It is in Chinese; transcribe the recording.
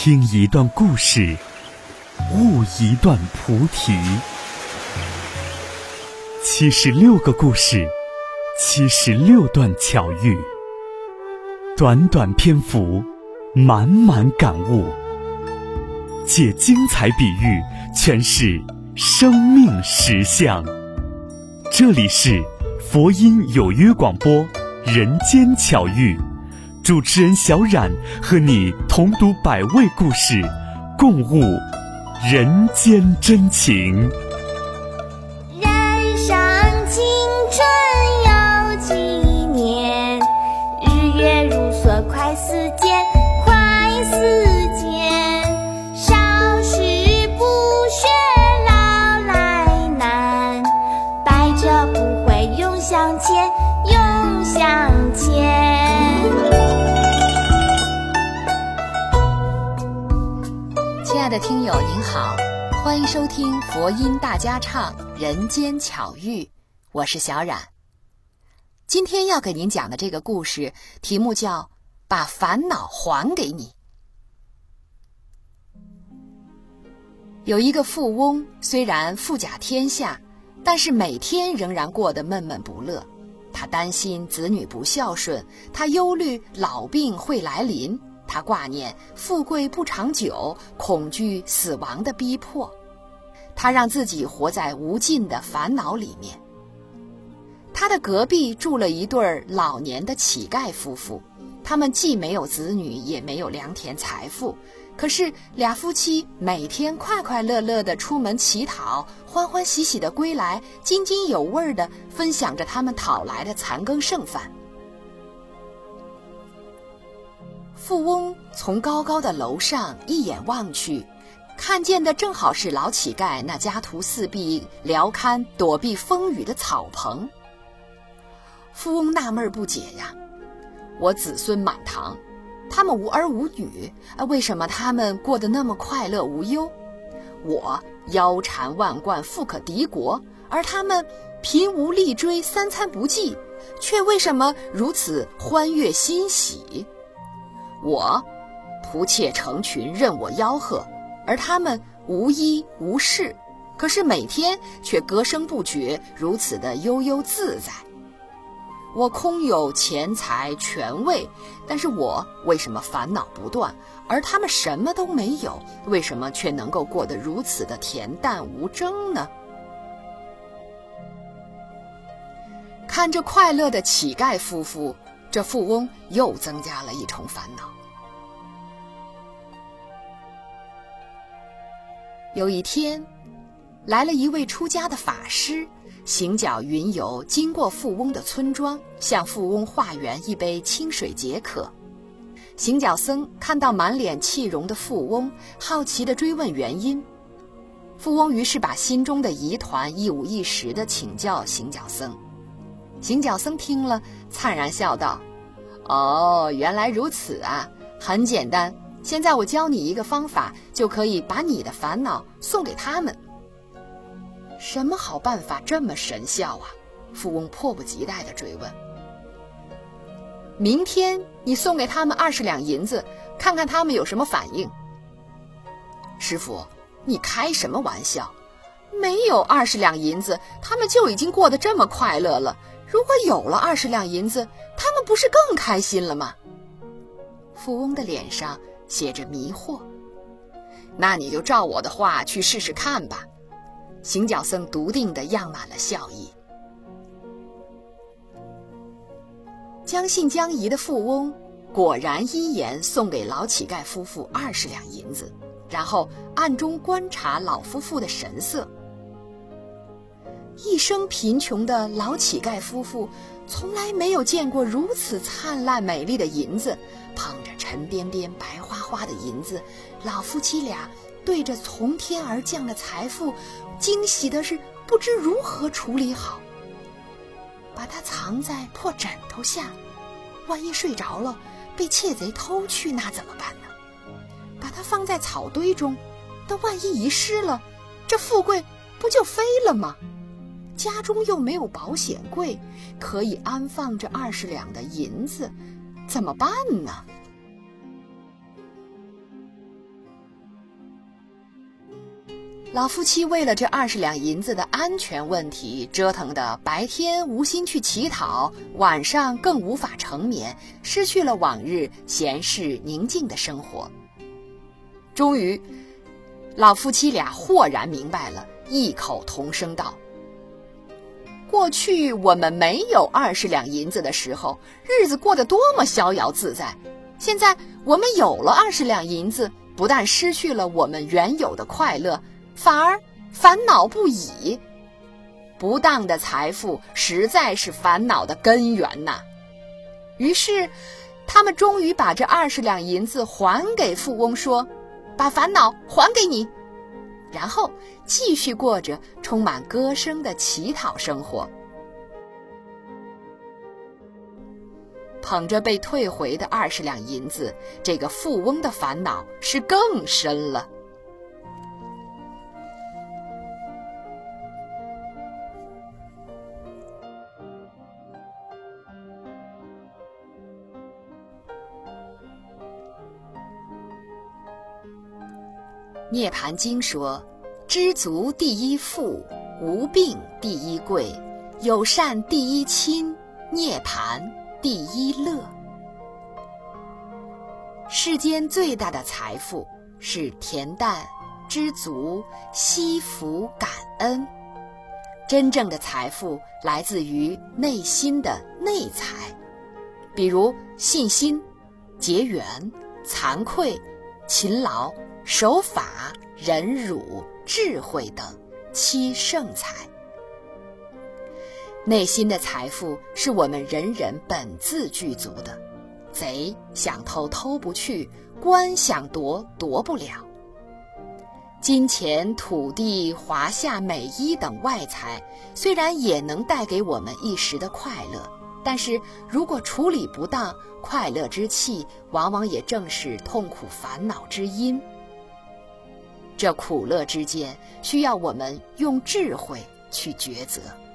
听一段故事，悟一段菩提。76个故事，76段巧遇，短短篇幅，满满感悟，借精彩比喻诠释生命实相。这里是佛音有约广播人间巧遇，主持人小冉和你同读100位故事，共悟人间真情。 人生青春有几年，日月如梭快似箭，快似箭。少时不学老来难，百折不会永向前，永向前。 亲爱的听友您好，欢迎收听佛音大家唱人间巧遇，我是小冉。今天要给您讲的这个故事题目叫把烦恼还给你。有一个富翁，虽然富甲天下，但是每天仍然过得闷闷不乐。他担心子女不孝顺，他忧虑老病会来临，他挂念富贵不长久，恐惧死亡的逼迫。他让自己活在无尽的烦恼里面。他的隔壁住了一对老年的乞丐夫妇，他们既没有子女，也没有良田财富，可是俩夫妻每天快快乐乐地出门乞讨，欢欢喜喜地归来，津津有味地分享着他们讨来的残羹剩饭。富翁从高高的楼上一眼望去，看见的正好是老乞丐那家徒四壁撩堪躲避风雨的草棚。富翁纳闷不解呀，我子孙满堂，他们无儿无女，为什么他们过得那么快乐无忧？我腰缠万贯，富可敌国，而他们贫无立锥，三餐不济，却为什么如此欢悦欣喜？我仆妾成群，任我吆喝，而他们无衣无事，可是每天却歌声不绝，如此的悠悠自在。我空有钱财权位，但是我为什么烦恼不断，而他们什么都没有，为什么却能够过得如此的恬淡无争呢？看着快乐的乞丐夫妇，这富翁又增加了一重烦恼。有一天，来了一位出家的法师，行脚云游，经过富翁的村庄，向富翁化缘一杯清水解渴。行脚僧看到满脸气容的富翁，好奇地追问原因。富翁于是把心中的疑团一五一十地请教行脚僧。行脚僧听了，灿然笑道：哦，原来如此啊，很简单，现在我教你一个方法，就可以把你的烦恼送给他们。什么好办法这么神效啊？富翁迫不及待地追问。明天你送给他们20两银子，看看他们有什么反应。师父，你开什么玩笑？没有20两银子，他们就已经过得这么快乐了。如果有了20两银子，他们不是更开心了吗？富翁的脸上写着迷惑。那你就照我的话去试试看吧。行脚僧笃定地漾满了笑意。将信将疑的富翁果然依言送给老乞丐夫妇20两银子，然后暗中观察老夫妇的神色。一生贫穷的老乞丐夫妇从来没有见过如此灿烂美丽的银子，捧着沉甸甸白花花的银子，老夫妻俩对着从天而降的财富，惊喜的是不知如何处理好。把它藏在破枕头下，万一睡着了被窃贼偷去，那怎么办呢？把它放在草堆中，但万一遗失了，这富贵不就飞了吗？家中又没有保险柜可以安放这20两的银子，怎么办呢？ 老夫妻为了这20两银子的安全问题，折腾得白天无心去乞讨，晚上更无法成眠，失去了往日闲适宁静的生活。终于，老夫妻俩豁然明白了，异口同声道：过去我们没有20两银子的时候，日子过得多么逍遥自在。现在我们有了20两银子，不但失去了我们原有的快乐，反而烦恼不已。不当的财富实在是烦恼的根源呐。于是他们终于把这20两银子还给富翁，说：把烦恼还给你。然后继续过着充满歌声的乞讨生活。捧着被退回的20两银子，这个富翁的烦恼是更深了。涅盘经说：知足第一富，无病第一贵，有善第一亲，涅盘第一乐。世间最大的财富是恬淡、知足、惜福、感恩。真正的财富来自于内心的内财，比如信心、结缘、惭愧、勤劳、守法、忍辱、智慧等7圣财。内心的财富是我们人人本自具足的，贼想偷偷不去，官想夺夺不了。金钱、土地、华夏美衣等外财虽然也能带给我们一时的快乐，但是如果处理不当，快乐之气往往也正是痛苦烦恼之因。这苦乐之间需要我们用智慧去抉择。